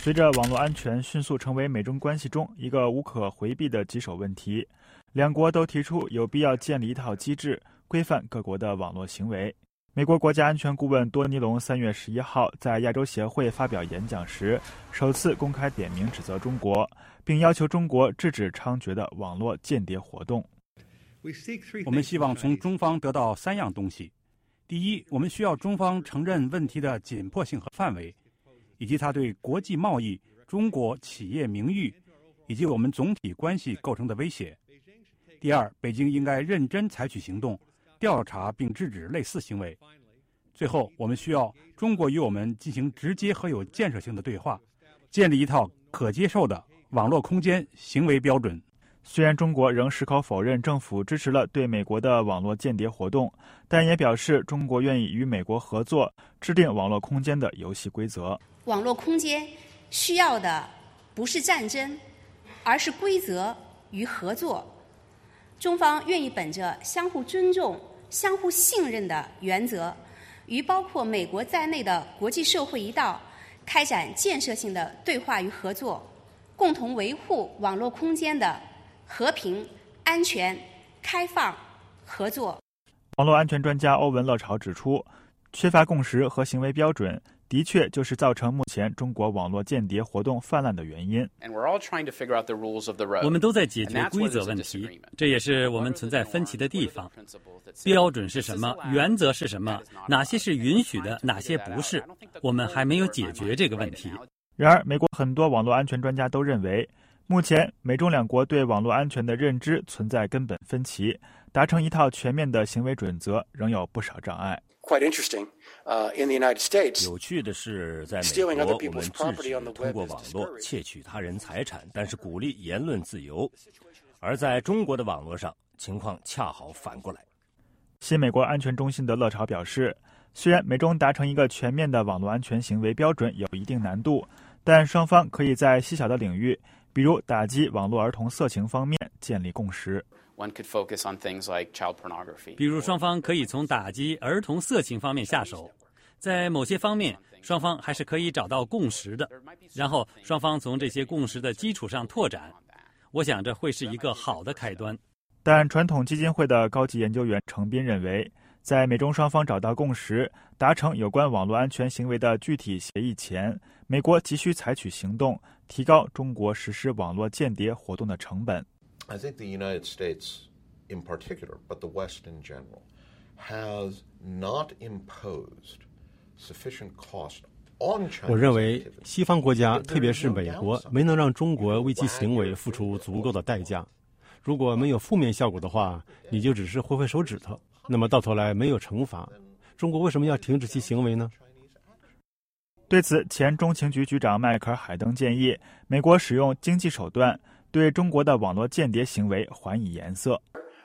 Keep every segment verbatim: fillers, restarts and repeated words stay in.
随着网络安全迅速成为美中关系中一个无可回避的棘手问题，两国都提出有必要建立一套机制，规范各国的网络行为。美国国家安全顾问多尼龙三月十一号在亚洲协会发表演讲时，首次公开点名指责中国，并要求中国制止猖獗的网络间谍活动。 我们希望从中方得到三样东西：第一，我们需要中方承认问题的紧迫性和范围，以及它对国际贸易、中国企业名誉以及我们总体关系构成的威胁。第二，北京应该认真采取行动，调查并制止类似行为。最后，我们需要中国与我们进行直接和有建设性的对话，建立一套可接受的网络空间行为标准。 虽然中国仍矢口否认政府支持了对美国的网络间谍活动，但也表示中国愿意与美国合作，制定网络空间的游戏规则。 网络空间需要的不是战争，而是规则与合作。中方愿意本着相互尊重、相互信任的原则，与包括美国在内的国际社会一道，开展建设性的对话与合作，共同维护网络空间的和平、安全、开放、合作。 网络安全专家欧文乐潮指出，缺乏共识和行为标准的确就是造成目前中国网络间谍活动泛滥的原因。 我们都在解决规则问题，这也是我们存在分歧的地方。标准是什么？原则是什么？哪些是允许的？哪些不是？我们还没有解决这个问题。 然而，美国很多网络安全专家都认为，目前美中两国对网络安全的认知存在根本分歧，达成一套全面的行为准则仍有不少障碍。 有趣的是，在美国，我们制止通过网络窃取他人财产，但是鼓励言论自由；而在中国的网络上，情况恰好反过来。 新美国安全中心的乐潮表示，虽然美中达成一个全面的网络安全行为标准有一定难度，但双方可以在细小的领域，比如打击网络儿童色情方面建立共识。 比如双方可以从打击儿童色情方面下手，在某些方面双方还是可以找到共识的，然后双方从这些共识的基础上拓展。我想这会是一个好的开端。 但传统基金会的高级研究员程斌认为，在美中双方找到共识，达成有关网络安全行为的具体协议前，美国急需采取行动，提高中国实施网络间谍活动的成本。 I think the United States in particular, but the West in general, has not imposed sufficient cost on China. 我认为西方国家，特别是美国，没能让中国为其行为付出足够的代价。如果没有负面效果的话，你就只是挥挥手指头，那么到头来没有惩罚，中国为什么要停止其行为呢？ 对此，前中情局局长迈克尔·海登建议，美国使用经济手段对中国的网络间谍行为还以颜色。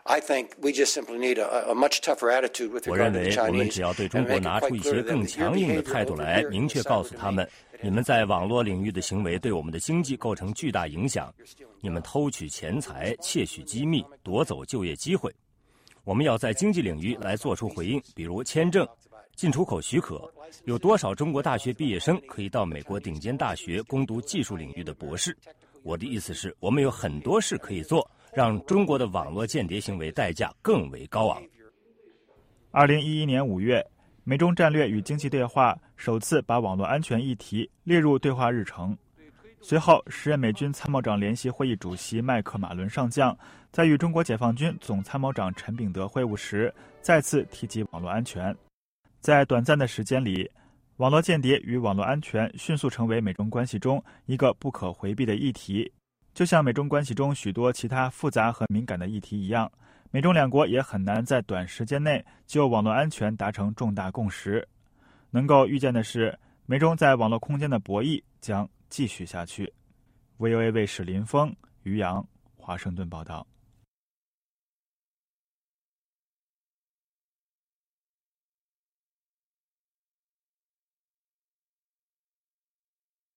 我认为我们只要对中国拿出一些更强硬的态度来，明确告诉他们，你们在网络领域的行为对我们的经济构成巨大影响，你们偷取钱财、窃取机密、夺走就业机会。我们要在经济领域来做出回应，比如签证、进出口许可，有多少中国大学毕业生可以到美国顶尖大学攻读技术领域的博士？我的意思是，我们有很多事可以做，让中国的网络间谍行为代价更为高昂。 二零一一年五月，美中战略与经济对话首次把网络安全议题列入对话日程。随后，时任美军参谋长联席会议主席麦克马伦上将在与中国解放军总参谋长陈炳德会晤时，再次提及网络安全。在短暂的时间里，网络间谍与网络安全迅速成为美中关系中一个不可回避的议题。就像美中关系中许多其他复杂和敏感的议题一样，美中两国也很难在短时间内就网络安全达成重大共识。能够预见的是，美中在网络空间的博弈将继续下去。V O A 卫视林峰、于洋，华盛顿报道。